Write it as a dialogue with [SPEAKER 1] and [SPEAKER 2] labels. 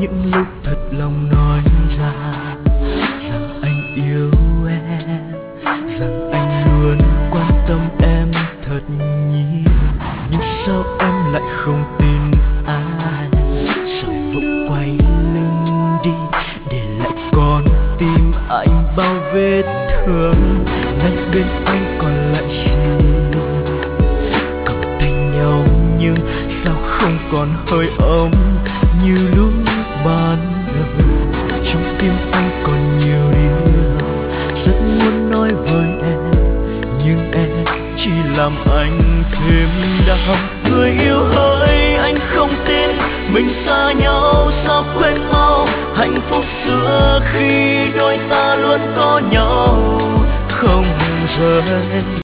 [SPEAKER 1] những lúc thật lòng nói ra rằng anh yêu em, rằng anh luôn quan tâm em thật nhiều. Nhưng sao em lại không tin ai, rồi vội quay lưng đi để lại con tim anh bao vết thương. Ngay bên anh còn lại gì, cầm tay nhau nhưng sao không còn hơi ấm như lúc ban đầu. Trong tim anh còn nhiều điều rất muốn nói với em, nhưng em chỉ làm anh thêm đau. Người yêu ơi, anh không tin mình xa nhau sao quên mau hạnh phúc xưa khi đôi ta luôn có nhau không rời.